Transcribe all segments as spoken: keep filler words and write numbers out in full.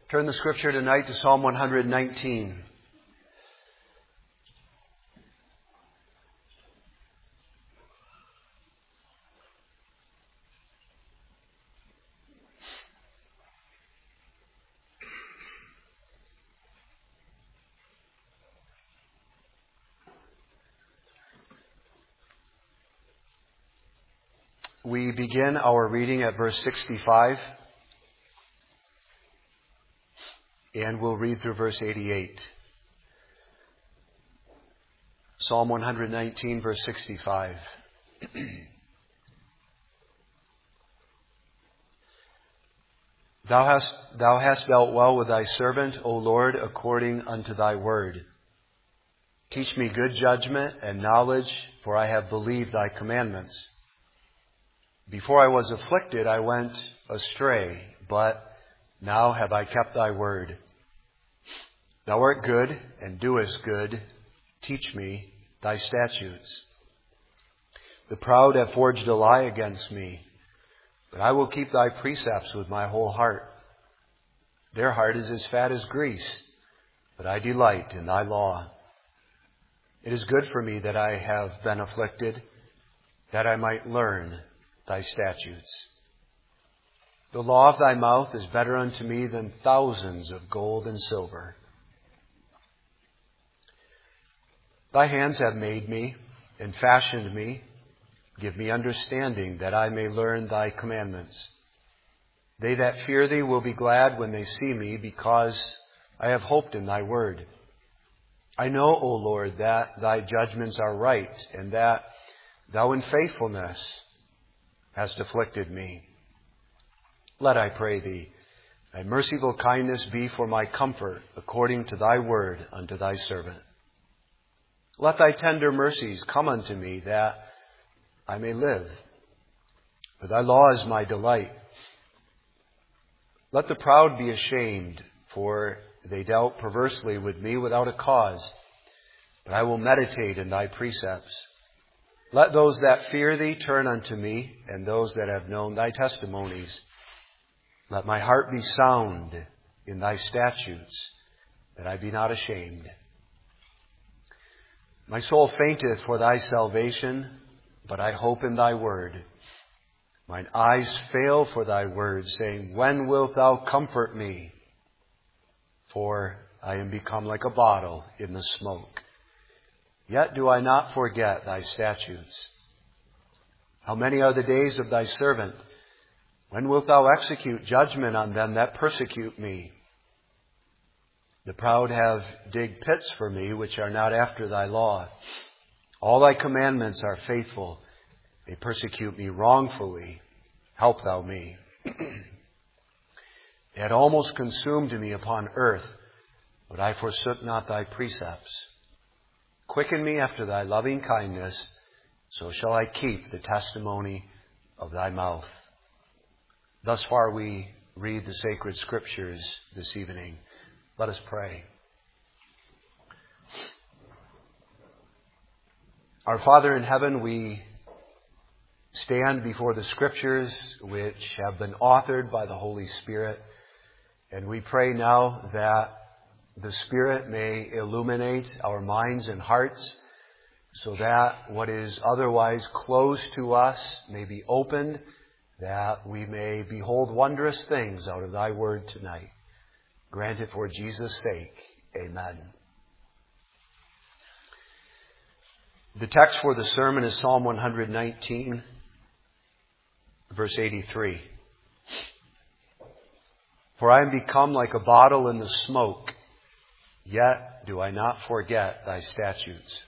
Turn the scripture tonight to Psalm one hundred nineteen. We begin our reading at verse sixty-five, and we'll read through verse eighty-eight. Psalm one hundred nineteen, verse sixty-five. Thou hast, thou hast dealt well with thy servant, O Lord, according unto thy word. Teach me good judgment and knowledge, for I have believed thy commandments. Before I was afflicted, I went astray, but now have I kept thy word. Thou art good and doest good. Teach me thy statutes. The proud have forged a lie against me, but I will keep thy precepts with my whole heart. Their heart is as fat as grease, but I delight in thy law. It is good for me that I have been afflicted, that I might learn thy statutes. The law of thy mouth is better unto me than thousands of gold and silver. Thy hands have made me and fashioned me. Give me understanding that I may learn thy commandments. They that fear thee will be glad when they see me, because I have hoped in thy word. I know, O Lord, that thy judgments are right, and that thou in faithfulness hast afflicted me. Let, I pray thee, thy merciful kindness be for my comfort, according to thy word unto thy servant. Let thy tender mercies come unto me, that I may live. For thy law is my delight. Let the proud be ashamed, for they dealt perversely with me without a cause. But I will meditate in thy precepts. Let those that fear thee turn unto me, and those that have known thy testimonies. Let my heart be sound in thy statutes, that I be not ashamed. My soul fainteth for thy salvation, but I hope in thy word. Mine eyes fail for thy word, saying, when wilt thou comfort me? For I am become like a bottle in the smoke. Yet do I not forget thy statutes. How many are the days of thy servant? When wilt thou execute judgment on them that persecute me? The proud have digged pits for me, which are not after thy law. All thy commandments are faithful. They persecute me wrongfully. Help thou me. They had almost consumed me upon earth, but I forsook not thy precepts. Quicken me after thy loving kindness, so shall I keep the testimony of thy mouth. Thus far we read the sacred scriptures this evening. Let us pray. Our Father in heaven, we stand before the scriptures which have been authored by the Holy Spirit, and we pray now that the Spirit may illuminate our minds and hearts so that what is otherwise closed to us may be opened, that we may behold wondrous things out of thy word tonight. Grant it for Jesus' sake. Amen. The text for the sermon is Psalm one hundred nineteen, verse eighty-three. For I am become like a bottle in the smoke, yet do I not forget thy statutes.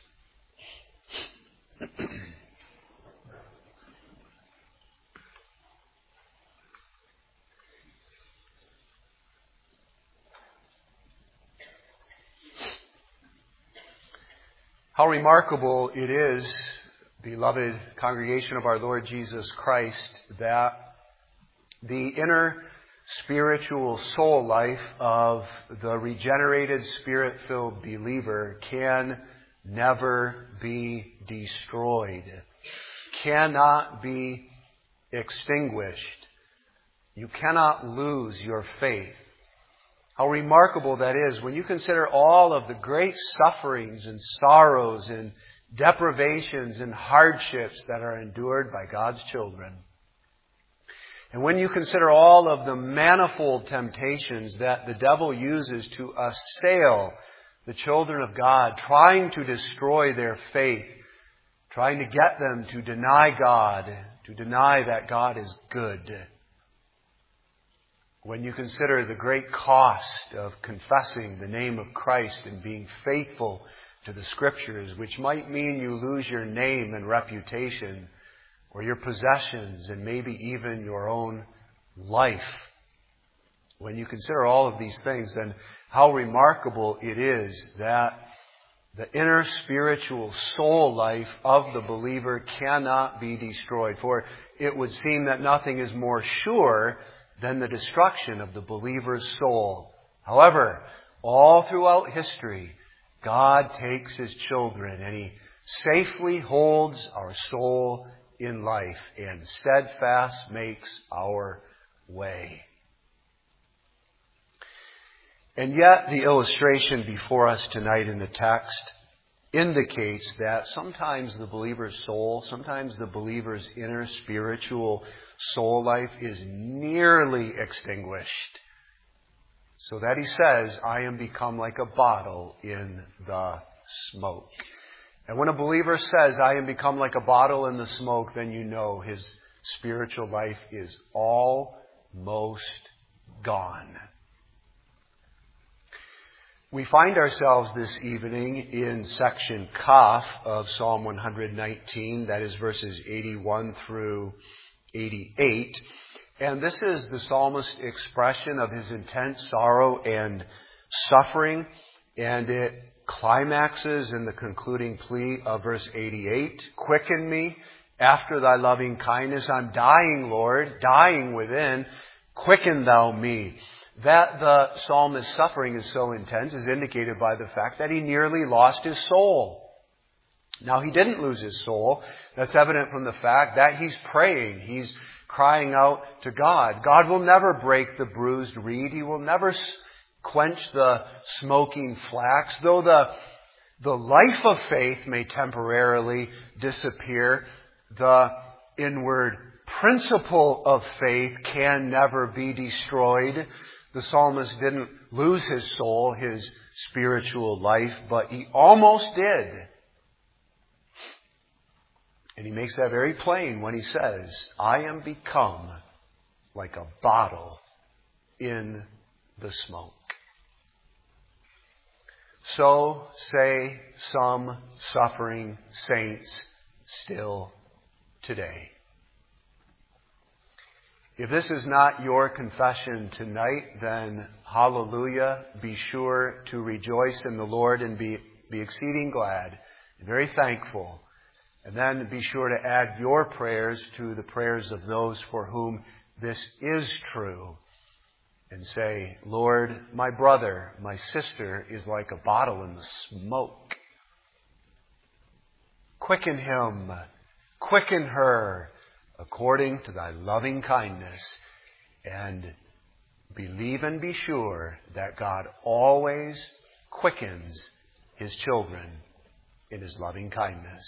How remarkable it is, beloved congregation of our Lord Jesus Christ, that the inner spiritual soul life of the regenerated, spirit-filled believer can never be destroyed, cannot be extinguished. You cannot lose your faith. How remarkable that is when you consider all of the great sufferings and sorrows and deprivations and hardships that are endured by God's children. And when you consider all of the manifold temptations that the devil uses to assail the children of God, trying to destroy their faith, trying to get them to deny God, to deny that God is good. When you consider the great cost of confessing the name of Christ and being faithful to the Scriptures, which might mean you lose your name and reputation, or your possessions, and maybe even your own life. When you consider all of these things, then how remarkable it is that the inner spiritual soul life of the believer cannot be destroyed. For it would seem that nothing is more sure than the destruction of the believer's soul. However, all throughout history, God takes His children and He safely holds our soul in life and steadfast makes our way. And yet the illustration before us tonight in the text indicates that sometimes the believer's soul, sometimes the believer's inner spiritual soul life is nearly extinguished. So that he says, I am become like a bottle in the smoke. And when a believer says, I am become like a bottle in the smoke, then you know his spiritual life is almost gone. We find ourselves this evening in section Kaf of Psalm one nineteen, that is verses eighty-one through eighty-eight. And this is the psalmist's expression of his intense sorrow and suffering, and it climaxes in the concluding plea of verse eighty-eight. Quicken me after thy loving kindness. I'm dying, Lord, dying within. Quicken thou me. That the psalmist's suffering is so intense is indicated by the fact that he nearly lost his soul. Now, he didn't lose his soul. That's evident from the fact that he's praying. He's crying out to God. God will never break the bruised reed. He will never quench the smoking flax. Though the, the life of faith may temporarily disappear, the inward principle of faith can never be destroyed. The psalmist didn't lose his soul, his spiritual life, but he almost did. And he makes that very plain when he says, I am become like a bottle in the smoke. So say some suffering saints still today. If this is not your confession tonight, then hallelujah, be sure to rejoice in the Lord and be, be exceeding glad and very thankful. And then be sure to add your prayers to the prayers of those for whom this is true. And say, Lord, my brother, my sister is like a bottle in the smoke. Quicken him, quicken her, according to thy loving kindness, and believe and be sure that God always quickens His children in His loving kindness.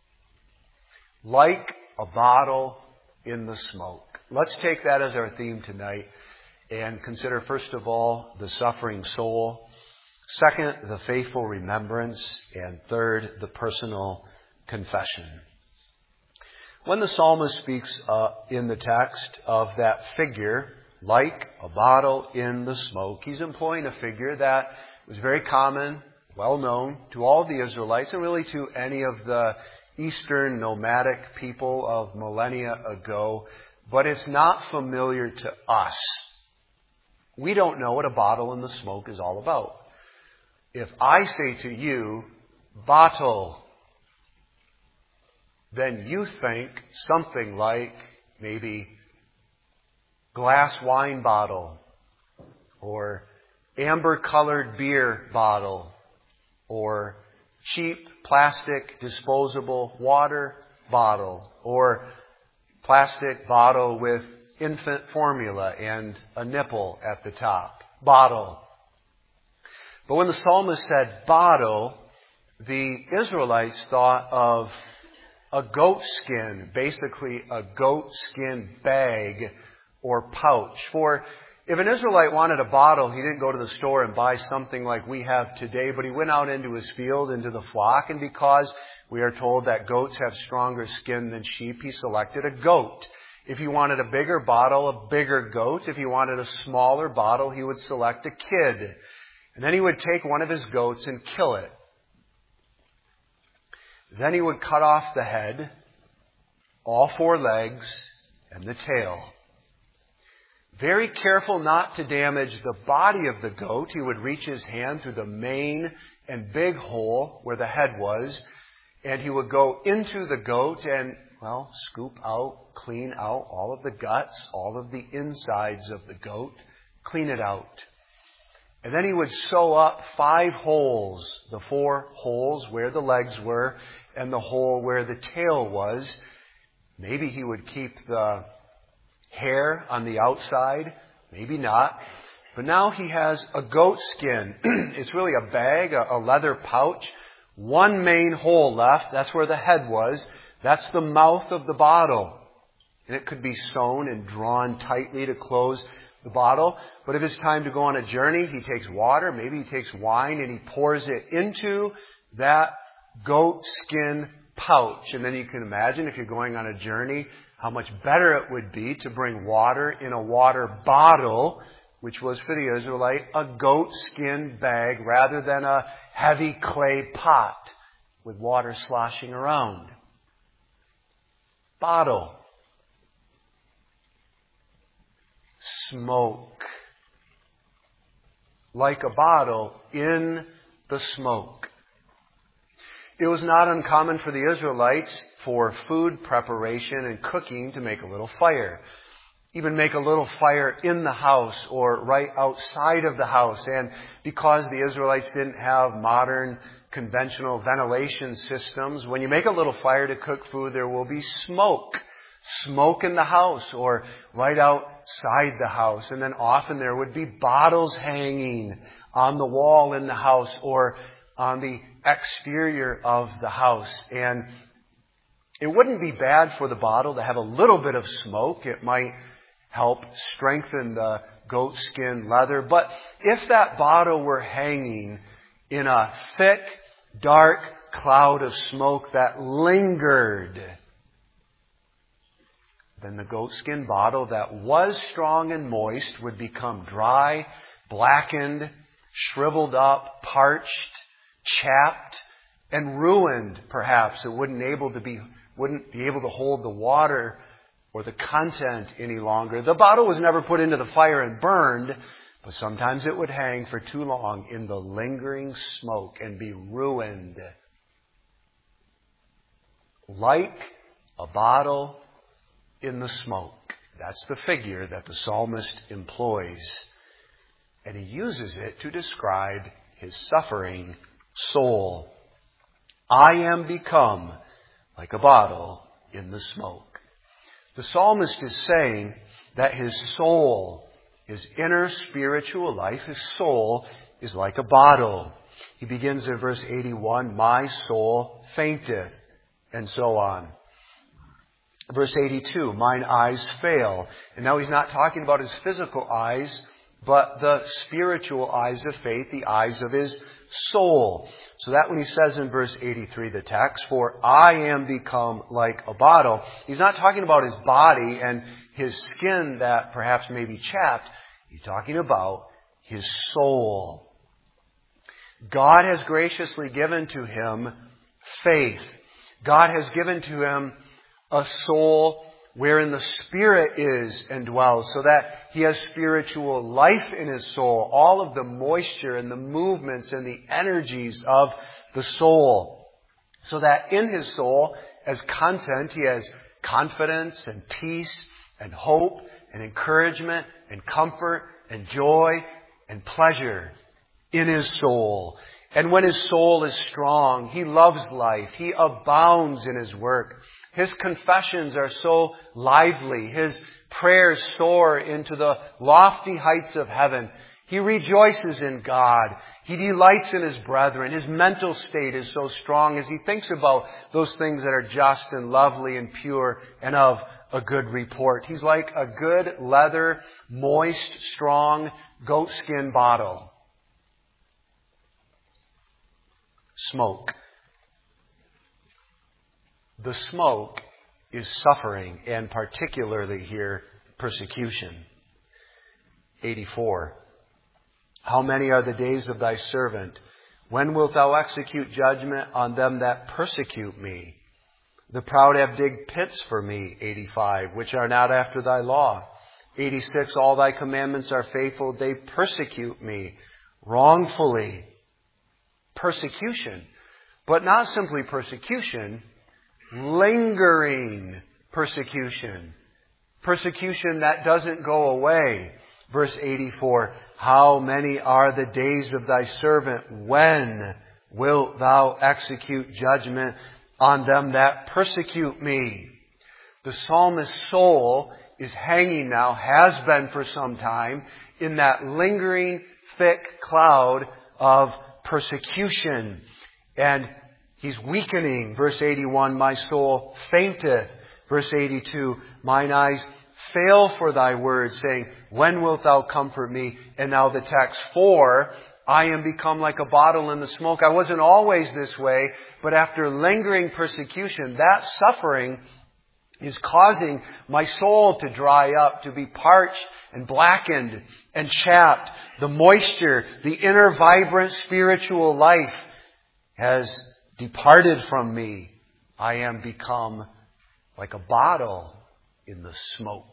Like a bottle in the smoke. Let's take that as our theme tonight and consider first of all the suffering soul, second, the faithful remembrance, and third, the personal confession. When the psalmist speaks uh, in the text of that figure, like a bottle in the smoke, he's employing a figure that was very common, well known to all the Israelites and really to any of the Eastern nomadic people of millennia ago, but it's not familiar to us. We don't know what a bottle in the smoke is all about. If I say to you, bottle, then you think something like maybe glass wine bottle or amber-colored beer bottle or cheap plastic disposable water bottle or plastic bottle with infant formula and a nipple at the top. Bottle. But when the psalmist said bottle, the Israelites thought of a goat skin, basically a goat skin bag or pouch. For if an Israelite wanted a bottle, he didn't go to the store and buy something like we have today, but he went out into his field, into the flock, and because we are told that goats have stronger skin than sheep, he selected a goat. If he wanted a bigger bottle, a bigger goat. If he wanted a smaller bottle, he would select a kid. And then he would take one of his goats and kill it. Then he would cut off the head, all four legs, and the tail. Very careful not to damage the body of the goat, he would reach his hand through the mane and big hole where the head was, and he would go into the goat and, well, scoop out, clean out all of the guts, all of the insides of the goat, clean it out. And then he would sew up five holes, the four holes where the legs were and the hole where the tail was. Maybe he would keep the hair on the outside, maybe not. But now he has a goat skin. It's really a bag, a leather pouch. One main hole left. That's where the head was. That's the mouth of the bottle. And it could be sewn and drawn tightly to close the bottle. But if it's time to go on a journey, he takes water, maybe he takes wine, and he pours it into that goat skin pouch. And then you can imagine, if you're going on a journey, how much better it would be to bring water in a water bottle, which was for the Israelite a goat skin bag rather than a heavy clay pot with water sloshing around. Bottle. Smoke. Like a bottle in the smoke. It was not uncommon for the Israelites for food preparation and cooking to make a little fire. Even make a little fire in the house or right outside of the house. And because the Israelites didn't have modern conventional ventilation systems, when you make a little fire to cook food, there will be smoke. Smoke in the house or right outside the house. And then often there would be bottles hanging on the wall in the house or on the exterior of the house. And it wouldn't be bad for the bottle to have a little bit of smoke. It might help strengthen the goat skin leather. But if that bottle were hanging in a thick, dark cloud of smoke that lingered, then the goatskin bottle that was strong and moist would become dry, blackened, shriveled up, parched, chapped, and ruined, perhaps. It wouldn't able to be wouldn't be able to hold the water or the content any longer. The bottle was never put into the fire and burned, but sometimes it would hang for too long in the lingering smoke and be ruined. Like a bottle in the smoke. That's the figure that the psalmist employs. And he uses it to describe his suffering soul. I am become like a bottle in the smoke. The psalmist is saying that his soul, his inner spiritual life, his soul is like a bottle. He begins in verse eighty-one, my soul fainteth, and so on. Verse eighty-two, mine eyes fail. And now he's not talking about his physical eyes, but the spiritual eyes of faith, the eyes of his soul. So that when he says in verse eighty-three, the text, for I am become like a bottle, he's not talking about his body and his skin that perhaps may be chapped. He's talking about his soul. God has graciously given to him faith. God has given to him a soul wherein the Spirit is and dwells, so that he has spiritual life in his soul, all of the moisture and the movements and the energies of the soul. So that in his soul, as content, he has confidence and peace and hope and encouragement and comfort and joy and pleasure in his soul. And when his soul is strong, he loves life. He abounds in his work. His confessions are so lively. His prayers soar into the lofty heights of heaven. He rejoices in God. He delights in his brethren. His mental state is so strong as he thinks about those things that are just and lovely and pure and of a good report. He's like a good leather, moist, strong goatskin bottle. Smoke. The smoke is suffering, and particularly here, persecution. eighty-four. How many are the days of thy servant? When wilt thou execute judgment on them that persecute me? The proud have digged pits for me, eighty-five, which are not after thy law. eighty-six, all thy commandments are faithful. They persecute me wrongfully. Persecution. But not simply persecution, lingering persecution. Persecution that doesn't go away. Verse eighty-four, how many are the days of thy servant? When wilt thou execute judgment on them that persecute me? The psalmist's soul is hanging now, has been for some time, in that lingering, thick cloud of persecution. And he's weakening. Verse eighty-one, my soul fainteth. Verse eighty-two, mine eyes fail for thy word, saying, when wilt thou comfort me? And now the text, for I am become like a bottle in the smoke. I wasn't always this way, but after lingering persecution, that suffering is causing my soul to dry up, to be parched and blackened and chapped. The moisture, the inner vibrant spiritual life has departed from me. I am become like a bottle in the smoke.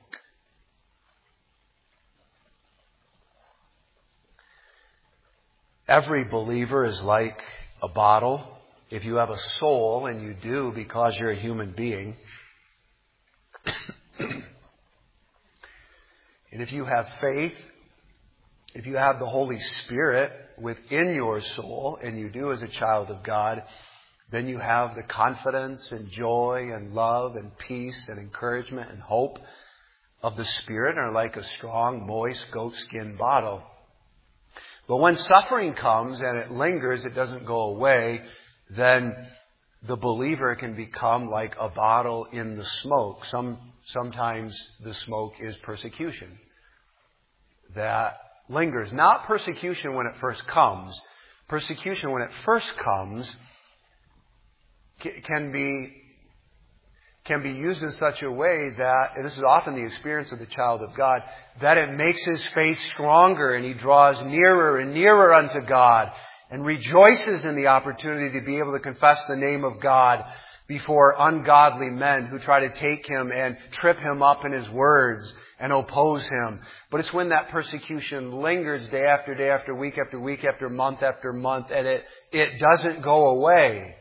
Every believer is like a bottle. If you have a soul, and you do because you're a human being, and if you have faith, if you have the Holy Spirit within your soul, and you do as a child of God, then you have the confidence and joy and love and peace and encouragement and hope of the Spirit, and are like a strong, moist goatskin bottle. But when suffering comes and it lingers, it doesn't go away, then the believer can become like a bottle in the smoke. Some, sometimes the smoke is persecution that lingers. Not persecution when it first comes. Persecution when it first comes can be can be used in such a way that, and this is often the experience of the child of God, that it makes his faith stronger and he draws nearer and nearer unto God and rejoices in the opportunity to be able to confess the name of God before ungodly men who try to take him and trip him up in his words and oppose him. But it's when that persecution lingers day after day after week after week after month after month, and it, it doesn't go away.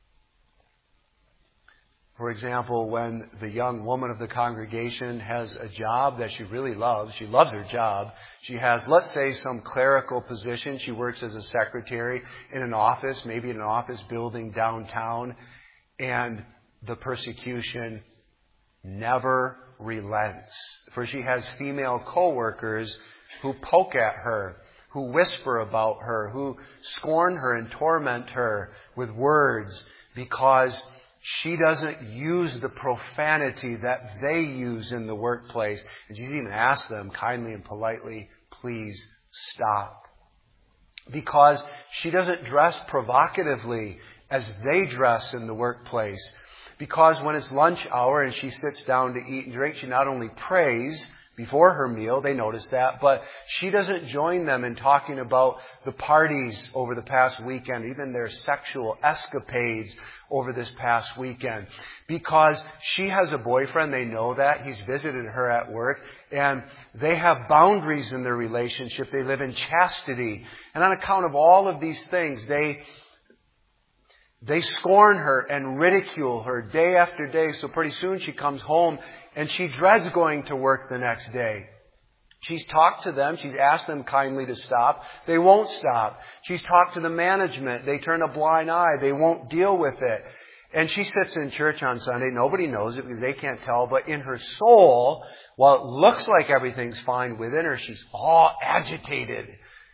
For example, when the young woman of the congregation has a job that she really loves, she loves her job, she has, let's say, some clerical position, she works as a secretary in an office, maybe in an office building downtown, and the persecution never relents. For she has female co-workers who poke at her, who whisper about her, who scorn her and torment her with words because she doesn't use the profanity that they use in the workplace. And she's even asked them kindly and politely, please stop. Because she doesn't dress provocatively as they dress in the workplace. Because when it's lunch hour and she sits down to eat and drink, she not only prays before her meal, they notice that, but she doesn't join them in talking about the parties over the past weekend, even their sexual escapades over this past weekend. Because she has a boyfriend, they know that, he's visited her at work, and they have boundaries in their relationship. They live in chastity. And on account of all of these things, they They scorn her and ridicule her day after day. So pretty soon she comes home and she dreads going to work the next day. She's talked to them. She's asked them kindly to stop. They won't stop. She's talked to the management. They turn a blind eye. They won't deal with it. And she sits in church on Sunday. Nobody knows it because they can't tell. But in her soul, while it looks like everything's fine within her, she's all agitated.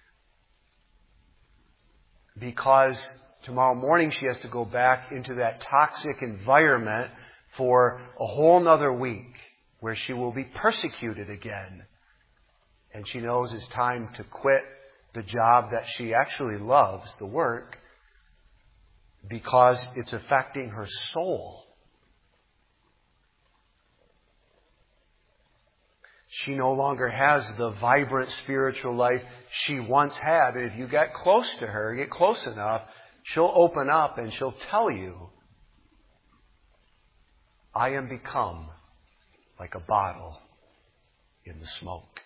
Because tomorrow morning she has to go back into that toxic environment for a whole nother week where she will be persecuted again. And she knows it's time to quit the job that she actually loves, the work, because it's affecting her soul. She no longer has the vibrant spiritual life she once had. And if you get close to her, get close enough, she'll open up and she'll tell you, I am become like a bottle in the smoke.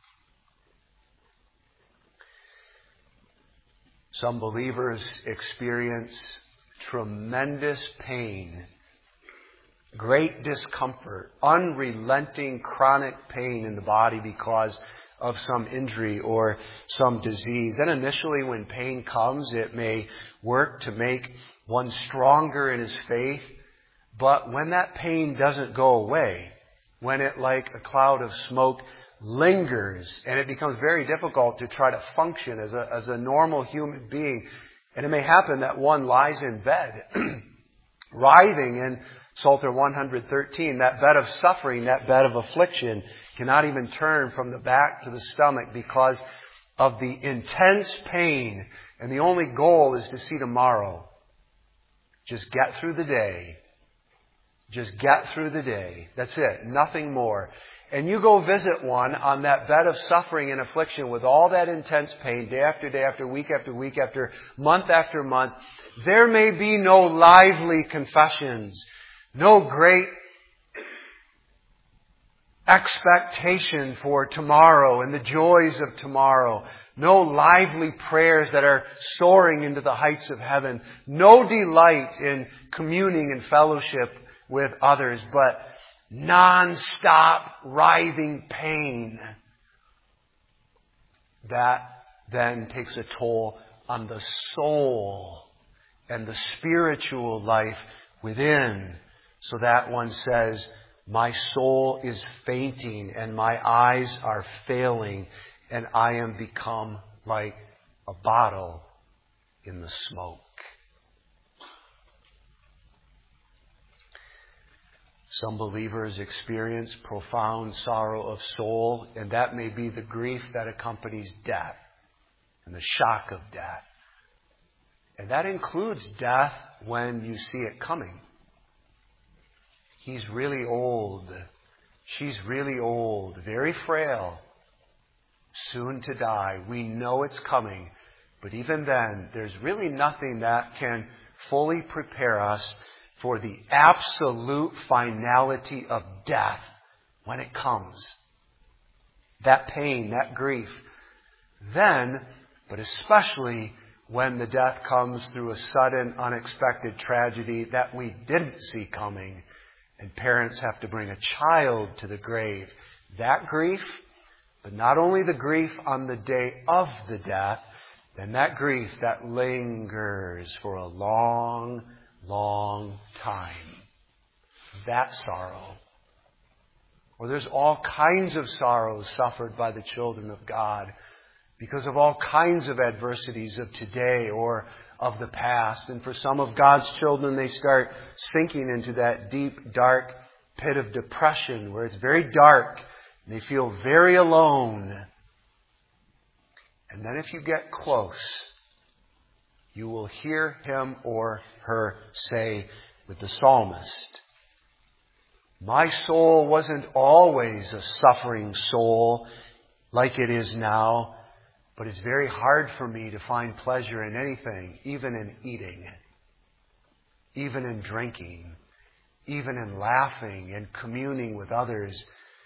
Some believers experience tremendous pain, great discomfort, unrelenting chronic pain in the body because of some injury or some disease. And initially when pain comes, it may work to make one stronger in his faith. But when that pain doesn't go away, when it, like a cloud of smoke, lingers, and it becomes very difficult to try to function as a, as a normal human being, and it may happen that one lies in bed, writhing in Psalter one thirteen, that bed of suffering, that bed of affliction, cannot even turn from the back to the stomach because of the intense pain, and the only goal is to see tomorrow. Just get through the day. Just get through the day. That's it. Nothing more. And you go visit one on that bed of suffering and affliction with all that intense pain, day after day after week after week after month after month. There may be no lively confessions, no great expectation for tomorrow and the joys of tomorrow, no lively prayers that are soaring into the heights of heaven, no delight in communing and fellowship with others, but non-stop writhing pain that then takes a toll on the soul and the spiritual life within, so that one says, my soul is fainting and my eyes are failing and I am become like a bottle in the smoke. Some believers experience profound sorrow of soul, and that may be the grief that accompanies death and the shock of death. And that includes death when you see it coming. He's really old. She's really old, very frail, soon to die. We know it's coming, but even then, there's really nothing that can fully prepare us for the absolute finality of death when it comes. That pain, that grief. Then, but especially when the death comes through a sudden, unexpected tragedy that we didn't see coming, and parents have to bring a child to the grave. That grief, but not only the grief on the day of the death, then that grief that lingers for a long long time. That sorrow. Or there's all kinds of sorrows suffered by the children of God because of all kinds of adversities of today or of the past. And for some of God's children, they start sinking into that deep, dark pit of depression where it's very dark and they feel very alone. And then if you get close, you will hear him or her say with the psalmist, my soul wasn't always a suffering soul like it is now, but it's very hard for me to find pleasure in anything, even in eating, even in drinking, even in laughing and communing with others.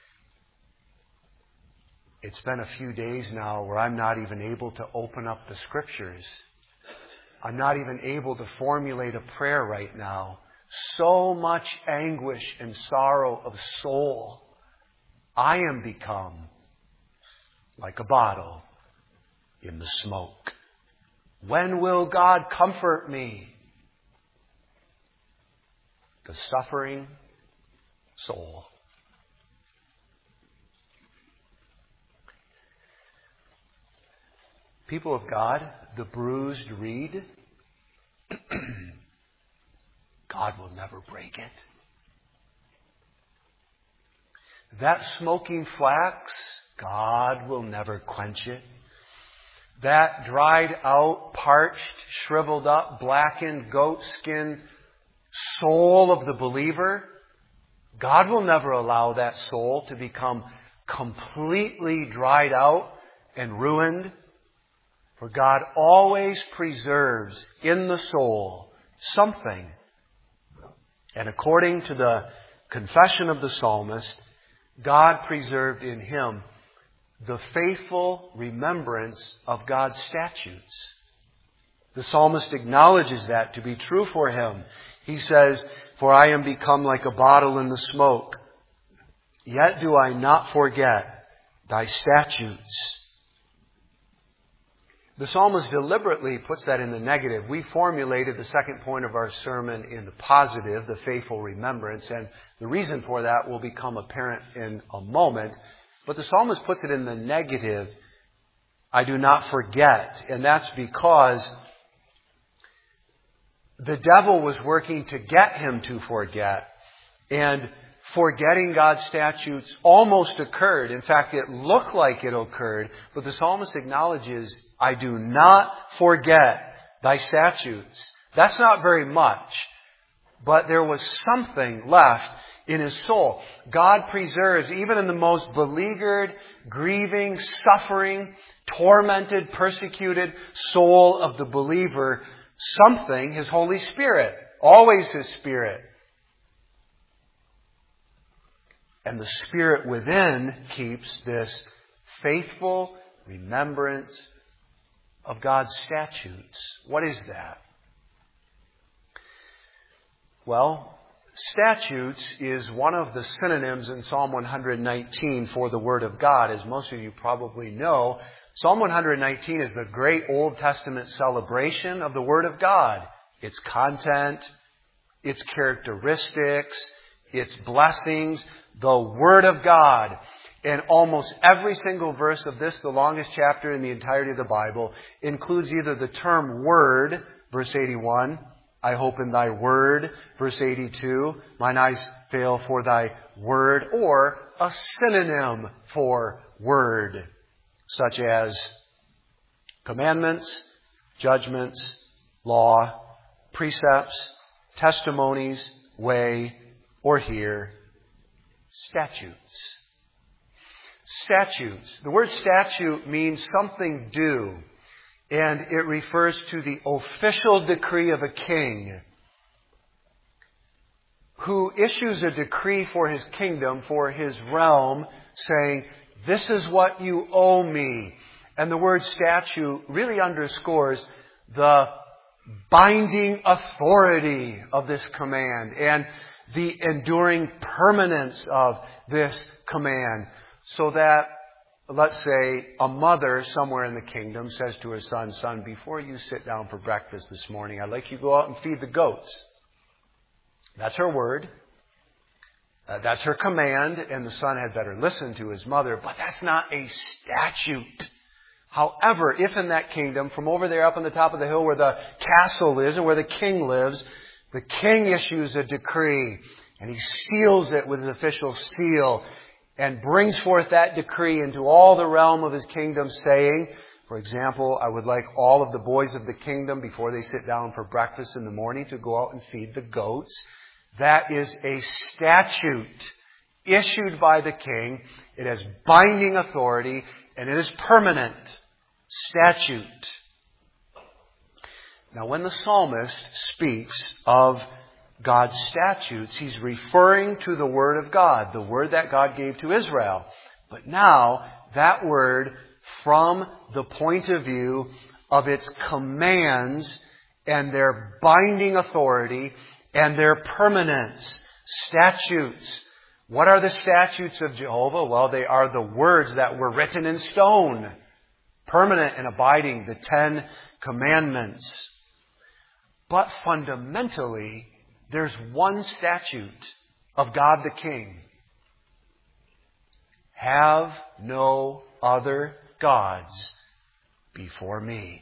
It's been a few days now where I'm not even able to open up the scriptures. I'm not even able to formulate a prayer right now. So much anguish and sorrow of soul. I am become like a bottle in the smoke. When will God comfort me? the suffering soul. People of God, the bruised reed, God will never break it. That smoking flax, God will never quench it. That dried out, parched, shriveled up, blackened, goat skin soul of the believer, God will never allow that soul to become completely dried out and ruined. For God always preserves in the soul something. And according to the confession of the psalmist, God preserved in him the faithful remembrance of God's statutes. The psalmist acknowledges that to be true for him. He says, "For I am become like a bottle in the smoke, yet do I not forget thy statutes." The psalmist deliberately puts that in the negative. We formulated the second point of our sermon in the positive, the faithful remembrance, and the reason for that will become apparent in a moment. But the psalmist puts it in the negative, I do not forget, and that's because the devil was working to get him to forget, and forgetting God's statutes almost occurred. In fact, it looked like it occurred, but the psalmist acknowledges, I do not forget thy statutes. That's not very much, but there was something left in his soul. God preserves, even in the most beleaguered, grieving, suffering, tormented, persecuted soul of the believer, something, his Holy Spirit, always his Spirit. And the Spirit within keeps this faithful remembrance of God's statutes. What is that? Well, statutes is one of the synonyms in Psalm one nineteen for the Word of God. As most of you probably know, Psalm one nineteen is the great Old Testament celebration of the Word of God. Its content, its characteristics, its blessings, the Word of God. And almost every single verse of this, the longest chapter in the entirety of the Bible, includes either the term Word, verse eighty-one, I hope in thy Word, verse eighty-two, mine eyes fail for thy Word, or a synonym for Word, such as commandments, judgments, law, precepts, testimonies, way, or here, statutes. Statutes. The word statute means something due, and it refers to the official decree of a king who issues a decree for his kingdom, for his realm, saying, this is what you owe me. And the word statute really underscores the binding authority of this command and the enduring permanence of this command. So that, let's say, a mother somewhere in the kingdom says to her son, son, before you sit down for breakfast this morning, I'd like you to go out and feed the goats. That's her word. Uh, that's her command, and the son had better listen to his mother. But that's not a statute. However, if in that kingdom, from over there up on the top of the hill where the castle is and where the king lives, the king issues a decree, and he seals it with his official seal, and brings forth that decree into all the realm of his kingdom, saying, for example, I would like all of the boys of the kingdom, before they sit down for breakfast in the morning, to go out and feed the goats. That is a statute issued by the king. It has binding authority, and it is permanent. Statute. Now, when the psalmist speaks of God's statutes, he's referring to the Word of God, the Word that God gave to Israel. But now, that Word, from the point of view of its commands and their binding authority and their permanence, statutes. What are the statutes of Jehovah? Well, they are the words that were written in stone, permanent and abiding, the Ten Commandments. But fundamentally, there's one statute of God the King. Have no other gods before me.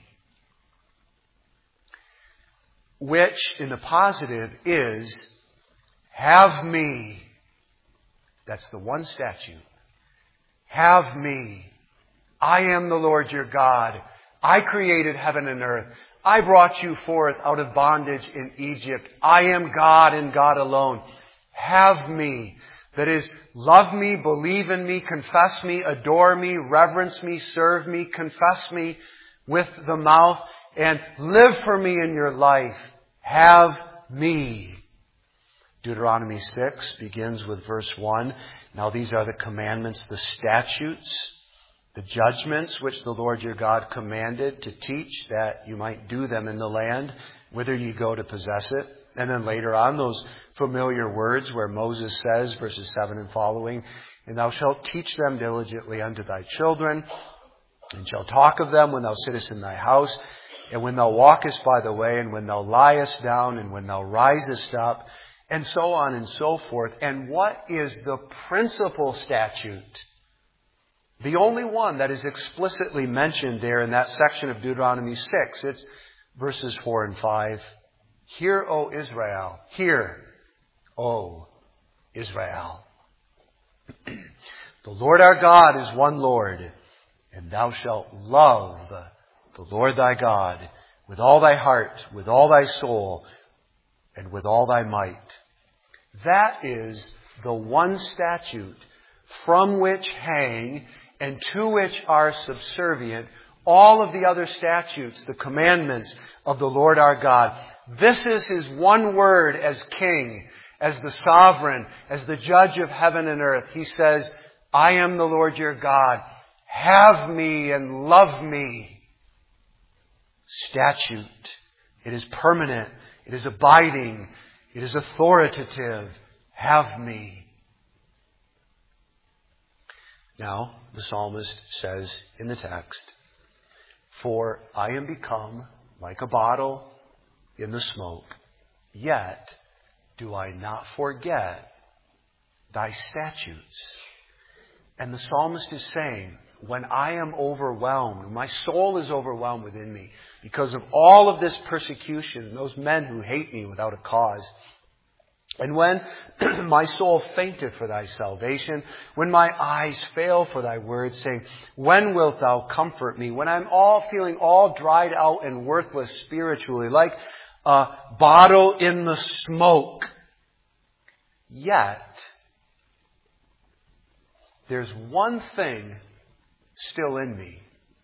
Which, in the positive, is have me. That's the one statute. Have me. I am the Lord your God. I created heaven and earth. I brought you forth out of bondage in Egypt. I am God and God alone. Have me. That is, love me, believe in me, confess me, adore me, reverence me, serve me, confess me with the mouth, and live for me in your life. Have me. Deuteronomy six begins with verse one. Now these are the commandments, the statutes, the judgments which the Lord your God commanded to teach, that you might do them in the land, whither ye go to possess it. And then later on, those familiar words where Moses says, verses seven and following, and thou shalt teach them diligently unto thy children, and shalt talk of them when thou sittest in thy house, and when thou walkest by the way, and when thou liest down, and when thou risest up, and so on and so forth. And what is the principal statute? The only one that is explicitly mentioned there in that section of Deuteronomy six. It's verses four and five. Hear, O Israel. Hear, O Israel. The Lord our God is one Lord, and thou shalt love the Lord thy God with all thy heart, with all thy soul, and with all thy might. That is the one statute from which hang and to which are subservient all of the other statutes, the commandments of the Lord our God. This is His one word as King, as the sovereign, as the judge of heaven and earth. He says, I am the Lord your God. Have me and love me. Statute. It is permanent. It is abiding. It is authoritative. Have me. Now, the psalmist says in the text, for I am become like a bottle in the smoke, yet do I not forget thy statutes. And the psalmist is saying, when I am overwhelmed, my soul is overwhelmed within me because of all of this persecution and those men who hate me without a cause. And when my soul fainteth for thy salvation, when my eyes fail for thy word, saying, when wilt thou comfort me? When I'm all feeling all dried out and worthless spiritually, like a bottle in the smoke. Yet, there's one thing still in me.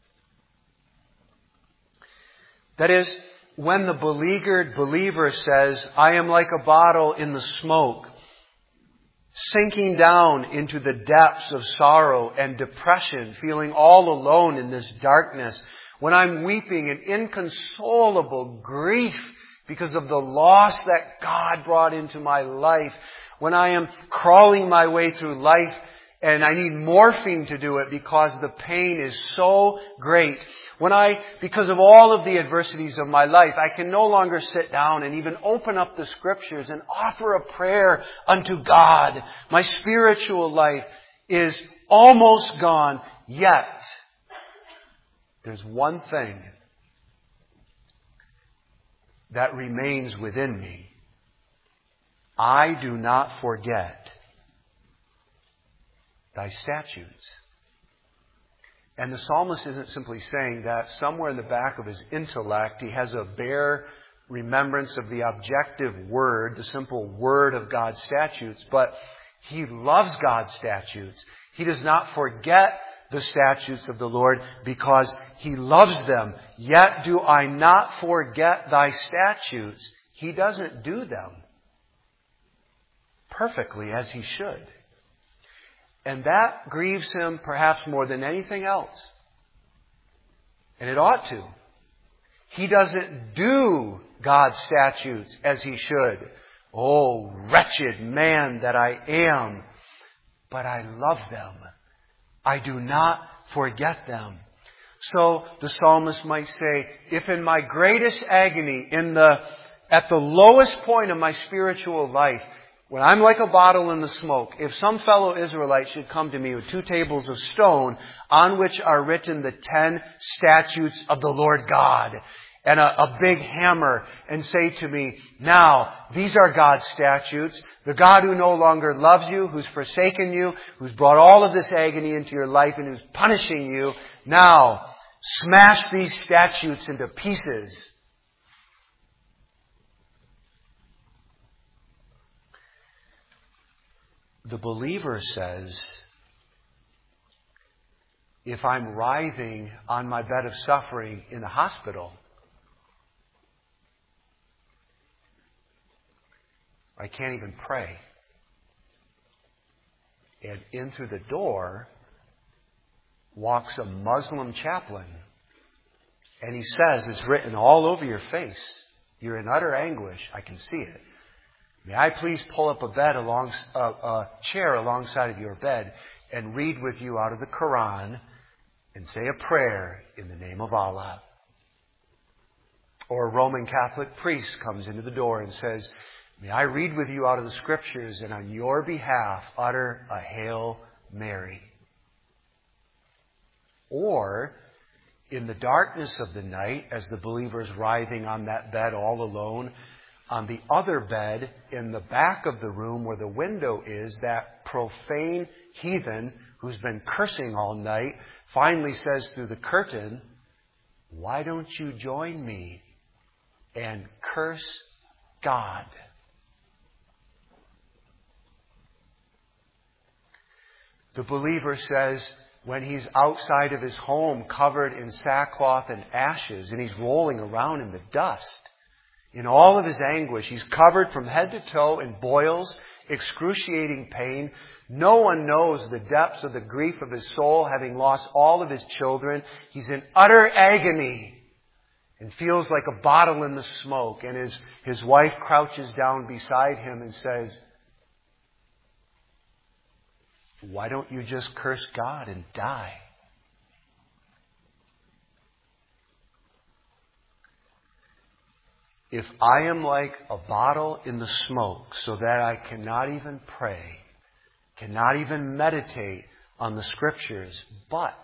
That is, when the beleaguered believer says, I am like a bottle in the smoke, sinking down into the depths of sorrow and depression, feeling all alone in this darkness, when I'm weeping in inconsolable grief because of the loss that God brought into my life, when I am crawling my way through life and I need morphine to do it because the pain is so great. When I, because of all of the adversities of my life, I can no longer sit down and even open up the Scriptures and offer a prayer unto God. My spiritual life is almost gone, yet there's one thing that remains within me. I do not forget thy statutes. And the psalmist isn't simply saying that somewhere in the back of his intellect he has a bare remembrance of the objective word, the simple word of God's statutes, but he loves God's statutes. He does not forget the statutes of the Lord because he loves them. Yet do I not forget thy statutes. He doesn't do them perfectly as he should. And that grieves him perhaps more than anything else. And it ought to. He doesn't do God's statutes as he should. Oh, wretched man that I am. But I love them. I do not forget them. So the psalmist might say, if in my greatest agony, in the At the lowest point of my spiritual life, when I'm like a bottle in the smoke, if some fellow Israelite should come to me with two tables of stone on which are written the ten statutes of the Lord God, and a, a big hammer, and say to me, now, these are God's statutes, the God who no longer loves you, who's forsaken you, who's brought all of this agony into your life, and who's punishing you, now, smash these statutes into pieces. The believer says, if I'm writhing on my bed of suffering in the hospital, I can't even pray. And in through the door walks a Muslim chaplain. And he says, it's written all over your face. You're in utter anguish. I can see it. May I please pull up a bed along, uh, a chair alongside of your bed and read with you out of the Quran and say a prayer in the name of Allah. Or a Roman Catholic priest comes into the door and says, may I read with you out of the Scriptures and on your behalf utter a Hail Mary. Or, in the darkness of the night, as the believer is writhing on that bed all alone, on the other bed in the back of the room where the window is, that profane heathen who's been cursing all night finally says through the curtain, why don't you join me and curse God? The believer says, when he's outside of his home covered in sackcloth and ashes and he's rolling around in the dust, in all of his anguish, he's covered from head to toe in boils, excruciating pain. No one knows the depths of the grief of his soul, having lost all of his children. He's in utter agony and feels like a bottle in the smoke. And his, his wife crouches down beside him and says, why don't you just curse God and die? If I am like a bottle in the smoke so that I cannot even pray, cannot even meditate on the Scriptures, but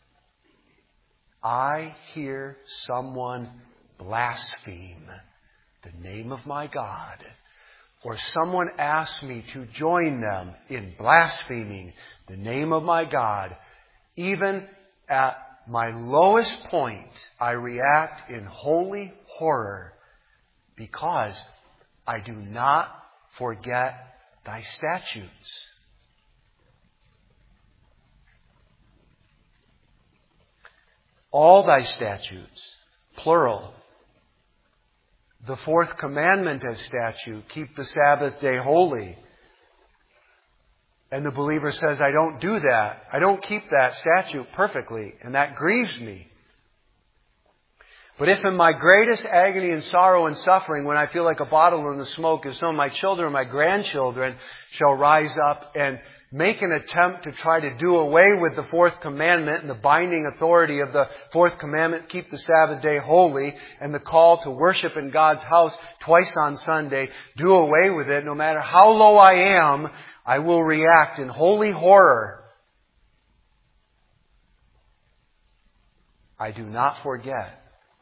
I hear someone blaspheme the name of my God, or someone asks me to join them in blaspheming the name of my God, even at my lowest point, I react in holy horror, because I do not forget thy statutes. All thy statutes, plural. The fourth commandment as statute, keep the Sabbath day holy. And the believer says, I don't do that. I don't keep that statute perfectly, and that grieves me. But if in my greatest agony and sorrow and suffering, when I feel like a bottle in the smoke, if some of my children or my grandchildren shall rise up and make an attempt to try to do away with the fourth commandment and the binding authority of the fourth commandment, keep the Sabbath day holy, and the call to worship in God's house twice on Sunday, do away with it, no matter how low I am, I will react in holy horror. I do not forget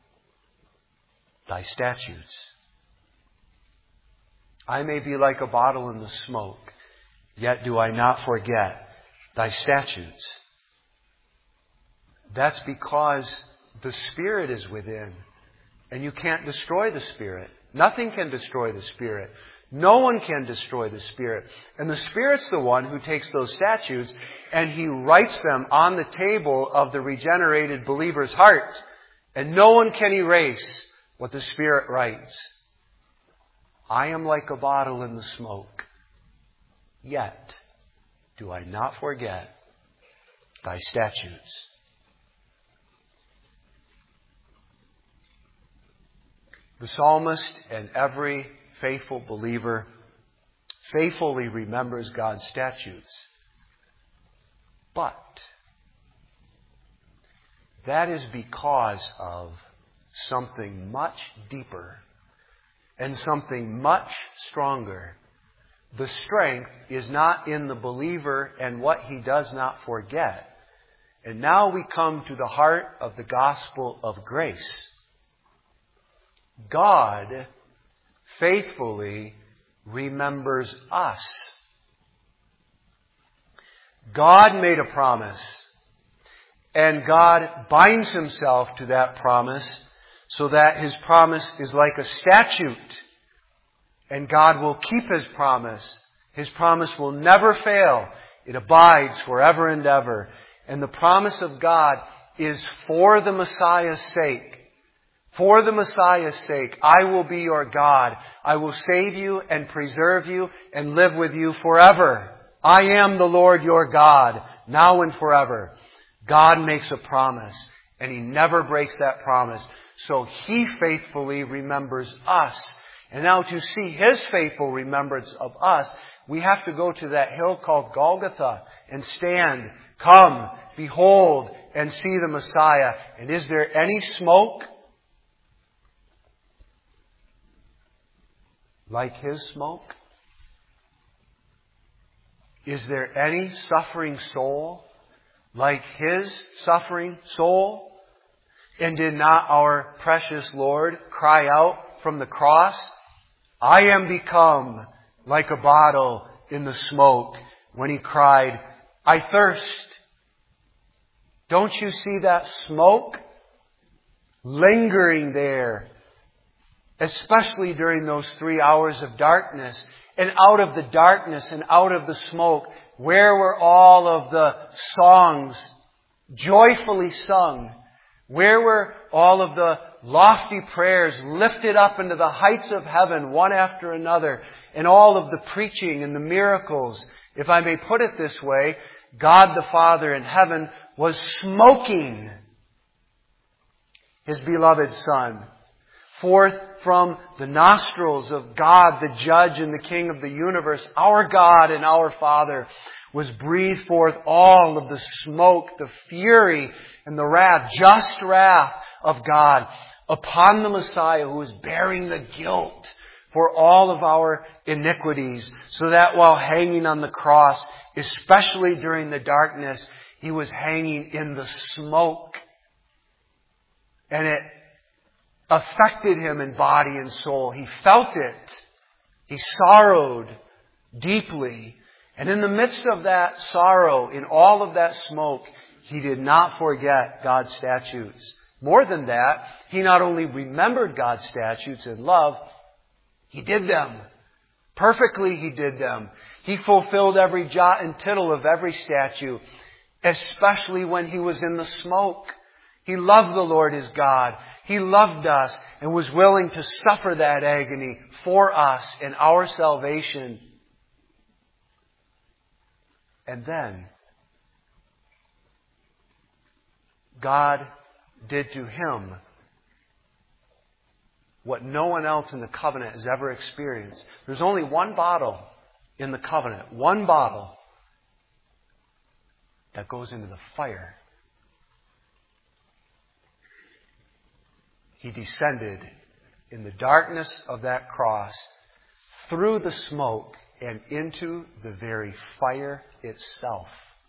thy statutes. I may be like a bottle in the smoke, yet do I not forget thy statutes. That's because the Spirit is within, and you can't destroy the Spirit. Nothing can destroy the Spirit. No one can destroy the Spirit. And the Spirit's the one who takes those statutes and He writes them on the table of the regenerated believer's heart. And no one can erase what the Spirit writes. I am like a bottle in the smoke, yet do I not forget thy statutes. The psalmist and every faithful believer faithfully remembers God's statutes. But that is because of something much deeper and something much stronger. The strength is not in the believer and what he does not forget. And now we come to the heart of the gospel of grace. God faithfully remembers us. God made a promise, and God binds himself to that promise so that his promise is like a statute, and God will keep his promise. His promise will never fail. It abides forever and ever. And the promise of God is for the Messiah's sake. For the Messiah's sake, I will be your God. I will save you and preserve you and live with you forever. I am the Lord your God, now and forever. God makes a promise, and he never breaks that promise. So he faithfully remembers us. And now to see his faithful remembrance of us, we have to go to that hill called Golgotha and stand, come, behold, and see the Messiah. And is there any smoke like his smoke? Is there any suffering soul like his suffering soul? And did not our precious Lord cry out from the cross, I am become like a bottle in the smoke, when he cried, I thirst. Don't you see that smoke lingering there, especially during those three hours of darkness? And out of the darkness and out of the smoke, where were all of the songs joyfully sung? Where were all of the lofty prayers lifted up into the heights of heaven, one after another, and all of the preaching and the miracles? If I may put it this way, God the Father in heaven was smoking his beloved Son. Forth from the nostrils of God, the Judge and the King of the universe, our God and our Father, was breathed forth all of the smoke, the fury, and the wrath, just wrath of God upon the Messiah, who was bearing the guilt for all of our iniquities, so that while hanging on the cross, especially during the darkness, he was hanging in the smoke. And it affected him in body and soul. He felt it. He sorrowed deeply. And in the midst of that sorrow, in all of that smoke, he did not forget God's statutes. More than that, he not only remembered God's statutes in love, he did them. Perfectly he did them. He fulfilled every jot and tittle of every statute, especially when he was in the smoke. He loved the Lord his God. He loved us and was willing to suffer that agony for us and our salvation. And then God did to him what no one else in the covenant has ever experienced. There's only one bottle in the covenant, one bottle that goes into the fire. He descended in the darkness of that cross, through the smoke, and into the very fire itself.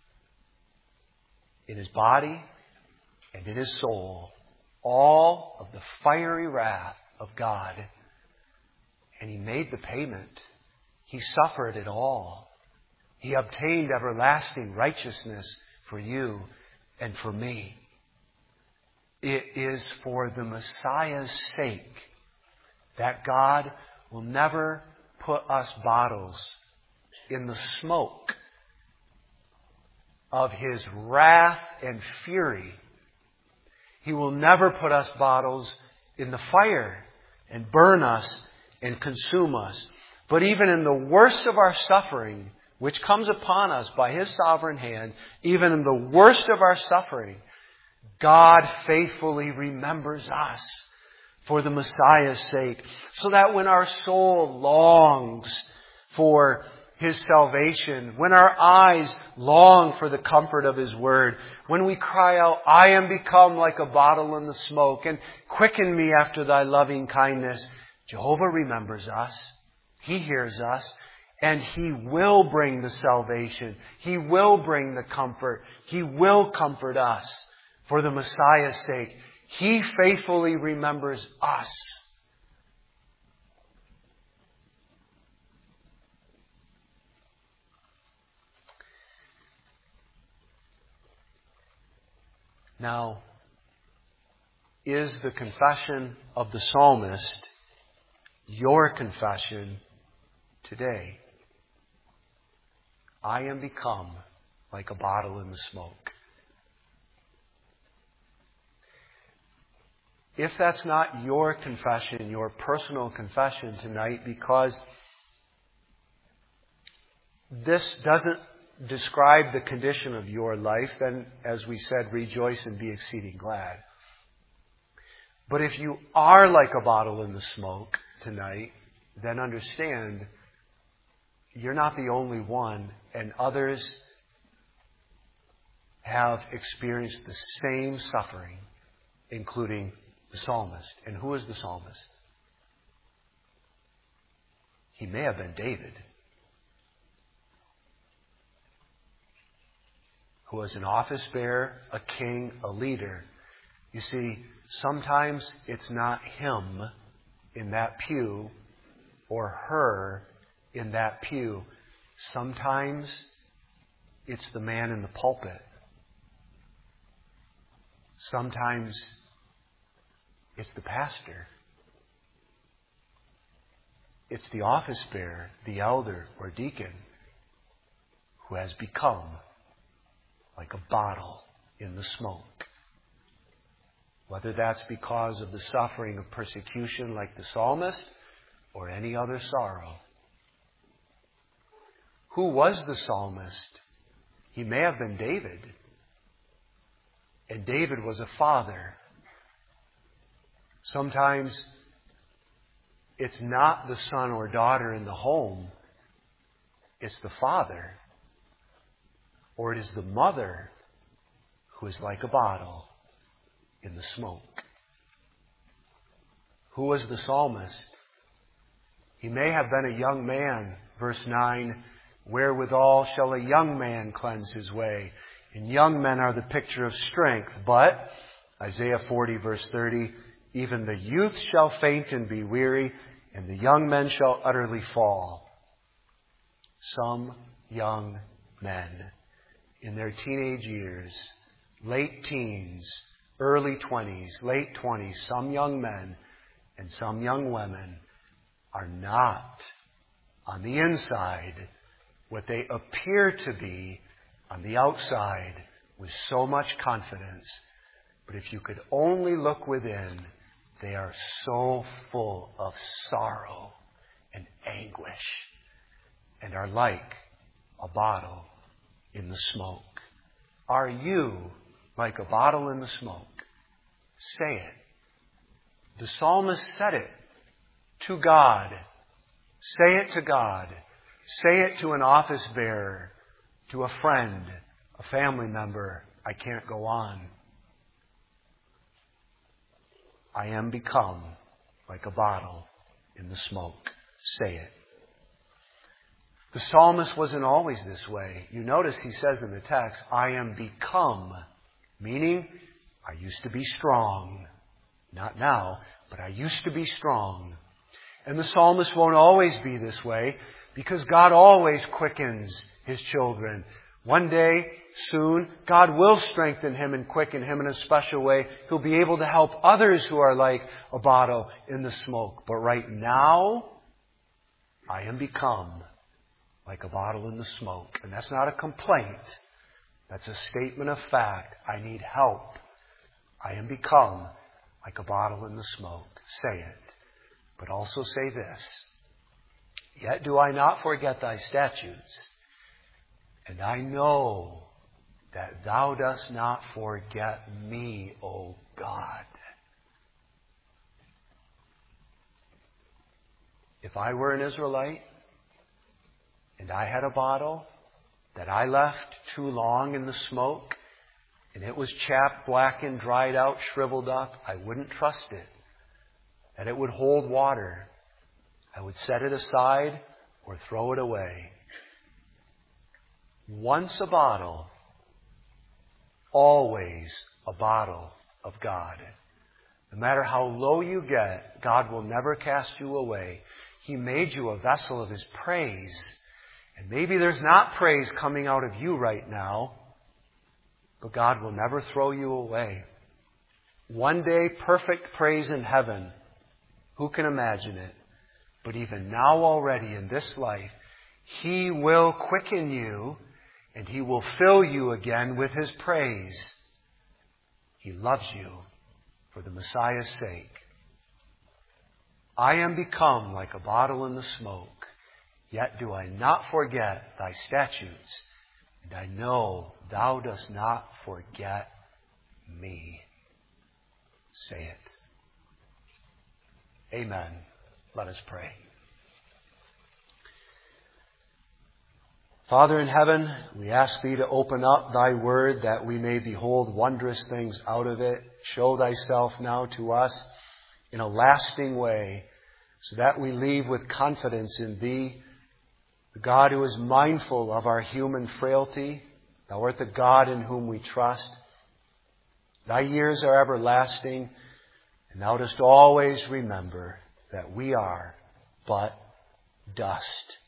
In his body and in his soul, all of the fiery wrath of God. And he made the payment. He suffered it all. He obtained everlasting righteousness for you and for me. It is for the Messiah's sake that God will never put us bottles in the smoke of his wrath and fury. He will never put us bottles in the fire and burn us and consume us. But even in the worst of our suffering, which comes upon us by his sovereign hand, even in the worst of our suffering, God faithfully remembers us for the Messiah's sake, so that when our soul longs for his salvation, when our eyes long for the comfort of his word, when we cry out, I am become like a bottle in the smoke, and quicken me after thy loving kindness, Jehovah remembers us. He hears us. And He will bring the salvation. He will bring the comfort. He will comfort us for the Messiah's sake. He faithfully remembers us. Now, is the confession of the psalmist your confession today? I am become like a bottle in the smoke. If that's not your confession, your personal confession tonight, because this doesn't describe the condition of your life, then, as we said, rejoice and be exceeding glad. But if you are like a bottle in the smoke tonight, then understand you're not the only one, and others have experienced the same suffering, including the psalmist. And who is the psalmist? He may have been David, who was an office bearer, a king, a leader. You see, sometimes it's not him in that pew or her in that pew. Sometimes it's the man in the pulpit. Sometimes it's the pastor. It's the office bearer, the elder or deacon, who has become like a bottle in the smoke. Whether that's because of the suffering of persecution like the psalmist or any other sorrow. Who was the psalmist? He may have been David. And David was a father. Sometimes it's not the son or daughter in the home. It's the father. Or it is the mother who is like a bottle in the smoke. Who was the psalmist? He may have been a young man. Verse nine, wherewithal shall a young man cleanse his way? And young men are the picture of strength. But, Isaiah forty verse thirty, even the youth shall faint and be weary, and the young men shall utterly fall. Some young men in their teenage years, late teens, early twenties, late twenties, some young men and some young women are not on the inside what they appear to be on the outside with so much confidence. But if you could only look within, they are so full of sorrow and anguish and are like a bottle in the smoke. Are you like a bottle in the smoke? Say it. The psalmist said it to God. Say it to God. Say it to an office bearer, to a friend, a family member. I can't go on. I am become like a bottle in the smoke. Say it. The psalmist wasn't always this way. You notice he says in the text, I am become, meaning I used to be strong. Not now, but I used to be strong. And the psalmist won't always be this way because God always quickens His children. One day, soon, God will strengthen him and quicken him in a special way. He'll be able to help others who are like a bottle in the smoke. But right now, I am become like a bottle in the smoke. And that's not a complaint. That's a statement of fact. I need help. I am become like a bottle in the smoke. Say it. But also say this. Yet do I not forget thy statutes. And I know that thou dost not forget me, O God. If I were an Israelite and I had a bottle that I left too long in the smoke and it was chapped, blackened, dried out, shriveled up, I wouldn't trust it. That it would hold water. I would set it aside or throw it away. Once a bottle, always a bottle of God. No matter how low you get, God will never cast you away. He made you a vessel of His praise. And maybe there's not praise coming out of you right now, but God will never throw you away. One day, perfect praise in heaven. Who can imagine it? But even now already in this life, He will quicken you and He will fill you again with His praise. He loves you for the Messiah's sake. I am become like a bottle in the smoke, yet do I not forget Thy statutes, and I know Thou dost not forget me. Say it. Amen. Let us pray. Father in heaven, we ask Thee to open up Thy word that we may behold wondrous things out of it. Show Thyself now to us in a lasting way so that we leave with confidence in Thee, the God who is mindful of our human frailty. Thou art the God in whom we trust. Thy years are everlasting, and Thou dost always remember that we are but dust.